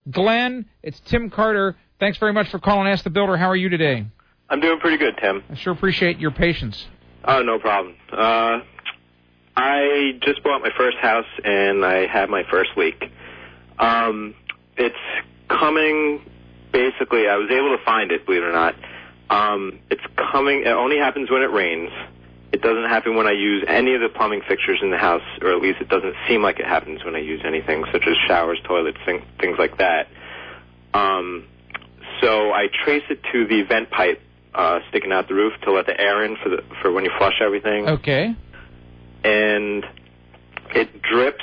Glenn, it's Tim Carter. Thanks very much for calling Ask the Builder. How are you today? I'm doing pretty good, Tim. I sure appreciate your patience. Oh, no problem. I just bought my first house, and I had my first leak. It's coming, basically, I was able to find it, believe it or not. It's coming, it only happens when it rains. It doesn't happen when I use any of the plumbing fixtures in the house, or at least it doesn't seem like it happens when I use anything, such as showers, toilets, things like that. So I trace it to the vent pipe sticking out the roof to let the air in for when you flush everything. Okay. And it drips,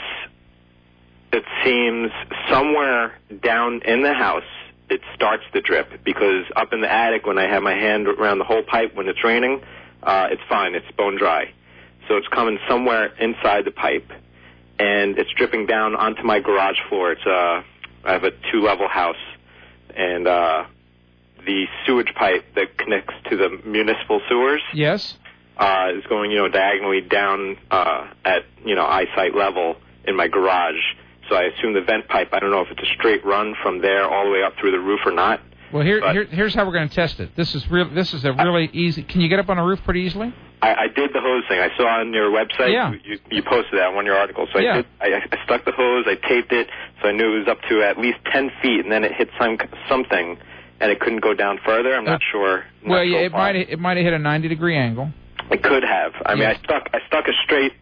it seems, somewhere down in the house. It starts to drip because up in the attic, when I have my hand around the whole pipe when it's raining, it's fine. It's bone dry. So it's coming somewhere inside the pipe, and it's dripping down onto my garage floor. I have a 2-level house, and the sewage pipe that connects to the municipal sewers yes, is going, diagonally down at, eyesight level in my garage. So I assume the vent pipe, I don't know if it's a straight run from there all the way up through the roof or not. Well, here's how we're going to test it. This is a really easy. Can you get up on a roof pretty easily? I did the hose thing. I saw on your website. Yeah. You posted that in one of your articles. So yeah. I stuck the hose. I taped it, so I knew it was up to at least 10 feet, and then it hit something, and it couldn't go down further. I'm not sure. It might have hit a 90-degree angle. It could have. I mean, I stuck a straight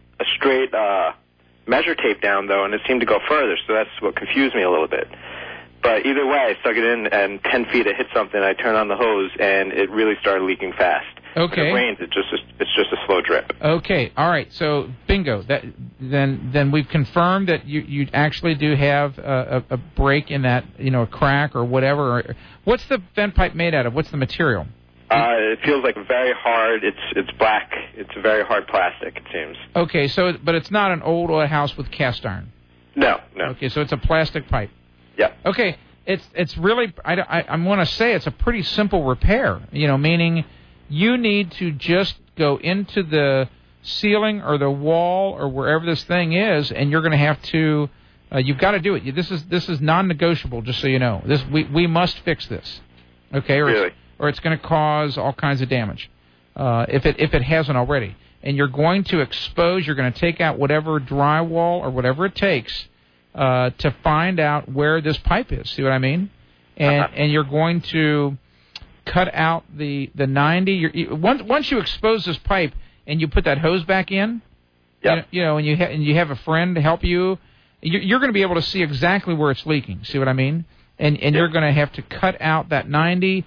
measure tape down though, and it seemed to go further. So that's what confused me a little bit. But either way, I stuck it in, and 10 feet it hit something. I turned on the hose, and it really started leaking fast. Okay. When it rains, it's just a slow drip. Okay. All right. So bingo. Then we've confirmed that you actually do have a break in that, a crack or whatever. What's the vent pipe made out of? What's the material? It feels like very hard. It's black. It's very hard plastic, it seems. Okay. But it's not an old house with cast iron. No. Okay. So it's a plastic pipe. Yeah. Okay. It's really, I want to say it's a pretty simple repair, meaning you need to just go into the ceiling or the wall or wherever this thing is, and you're going to have to, you've got to do it. This is non-negotiable, just so you know. We must fix this. Okay? Really? Or it's going to cause all kinds of damage if it hasn't already. And you're going to take out whatever drywall or whatever it takes to find out where this pipe is. See what I mean? And you're going to cut out the 90. Once you expose this pipe and you put that hose back in, yep. And you have a friend to help you, you're going to be able to see exactly where it's leaking. See what I mean? And yep. You're going to have to cut out that 90.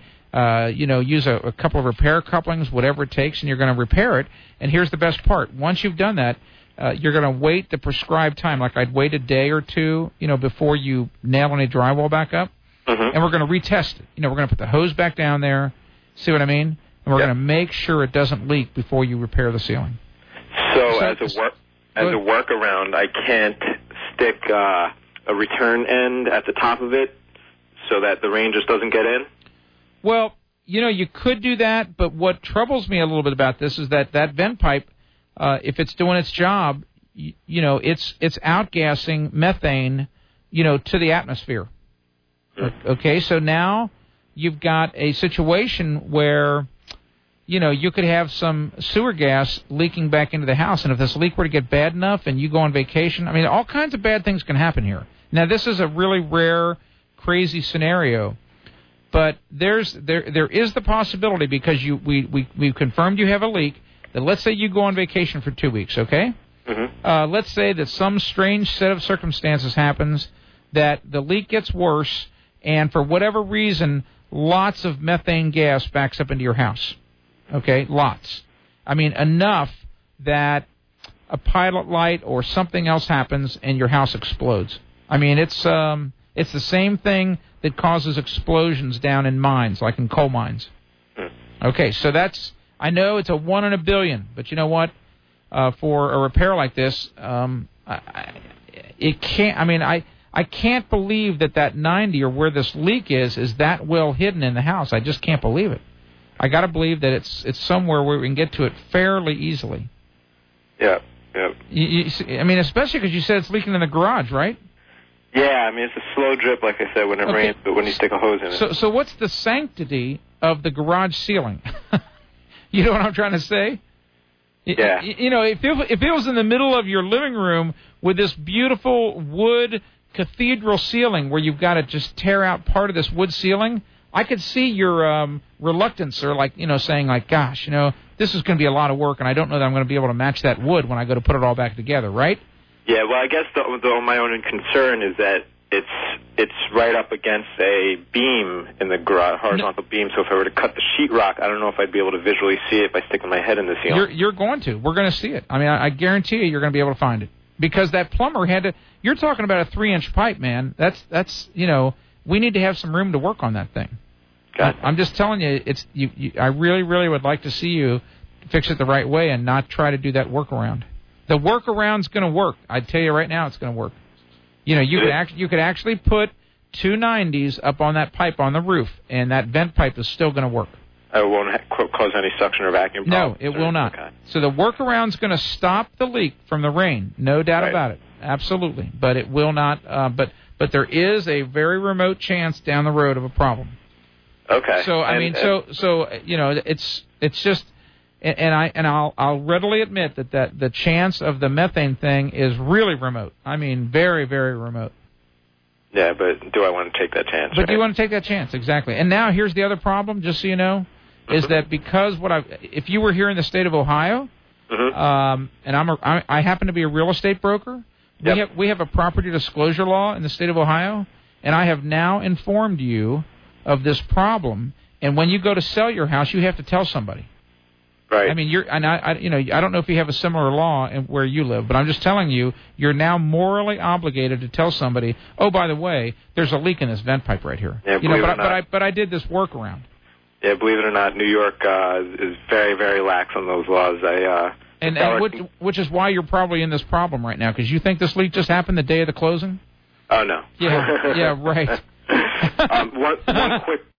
Use a couple of repair couplings, whatever it takes, and you're going to repair it. And here's the best part: once you've done that, you're going to wait the prescribed time. Like I'd wait a day or two, before you nail any drywall back up. Mm-hmm. And we're going to retest it. We're going to put the hose back down there. See what I mean? And we're yep. going to make sure it doesn't leak before you repair the ceiling. So as a workaround, I can't stick a return end at the top of it so that the rain just doesn't get in? Well, you could do that, but what troubles me a little bit about this is that vent pipe, if it's doing its job, it's outgassing methane, to the atmosphere. Okay, so now you've got a situation where, you could have some sewer gas leaking back into the house, and if this leak were to get bad enough and you go on vacation, all kinds of bad things can happen here. Now, this is a really rare, crazy scenario. But there is the possibility, because we've confirmed you have a leak, that let's say you go on vacation for 2 weeks, okay? Mm-hmm. Let's say that some strange set of circumstances happens, that the leak gets worse, and for whatever reason, lots of methane gas backs up into your house. Okay? Lots. Enough that a pilot light or something else happens and your house explodes. It's the same thing that causes explosions down in mines, like in coal mines. Okay, so I know it's a 1 in a billion, but you know what? For a repair like this, it can't. I can't believe that 90 or where this leak is that well hidden in the house. I just can't believe it. I got to believe that it's somewhere where we can get to it fairly easily. Yeah. Especially because you said it's leaking in the garage, right? Yeah, I mean, it's a slow drip, like I said, when it rains, but when you stick a hose in it. So what's the sanctity of the garage ceiling? You know what I'm trying to say? Yeah. You know, if it was in the middle of your living room with this beautiful wood cathedral ceiling where you've got to just tear out part of this wood ceiling, I could see your reluctance, or like, you know, saying like, gosh, you know, this is going to be a lot of work, and I don't know that I'm going to be able to match that wood when I go to put it all back together, right? Yeah, well, I guess my only concern is that it's right up against a beam in the garage, horizontal beam. So if I were to cut the sheetrock, I don't know if I'd be able to visually see it by sticking my head in the ceiling. You're going to. We're going to see it. I mean, I guarantee you're going to be able to find it, because that plumber had to. You're talking about a 3-inch pipe, man. That's you know, we need to have some room to work on that thing. Got it. I'm just telling you, it's I really, really would like to see you fix it the right way and not try to do that workaround. The workaround's going to work. I tell you right now, it's going to work. You know, you could actually put 2 90s up on that pipe on the roof, and that vent pipe is still going to work. It won't cause any suction or vacuum problems? No, it will not. Okay. So the workaround's going to stop the leak from the rain, no doubt about it. Absolutely. But it will not. But there is a very remote chance down the road of a problem. Okay. So I mean, so you know, it's just. And I'll readily admit that the chance of the methane thing is really remote. I mean, very, very remote. Yeah, but do I want to take that chance? But do you want to take that chance? Exactly. And now here's the other problem, just so you know, is that because if you were here in the state of Ohio, and I happen to be a real estate broker, we have a property disclosure law in the state of Ohio, and I have now informed you of this problem. And when you go to sell your house, you have to tell somebody. Right. I mean, I don't know if you have a similar law where you live, but I'm just telling you, you're now morally obligated to tell somebody, oh, by the way, there's a leak in this vent pipe right here. Yeah, but I did this workaround. Yeah, believe it or not, New York is very, very lax on those laws. Which is why you're probably in this problem right now, because you think this leak just happened the day of the closing? Oh, no. Yeah, right. One quick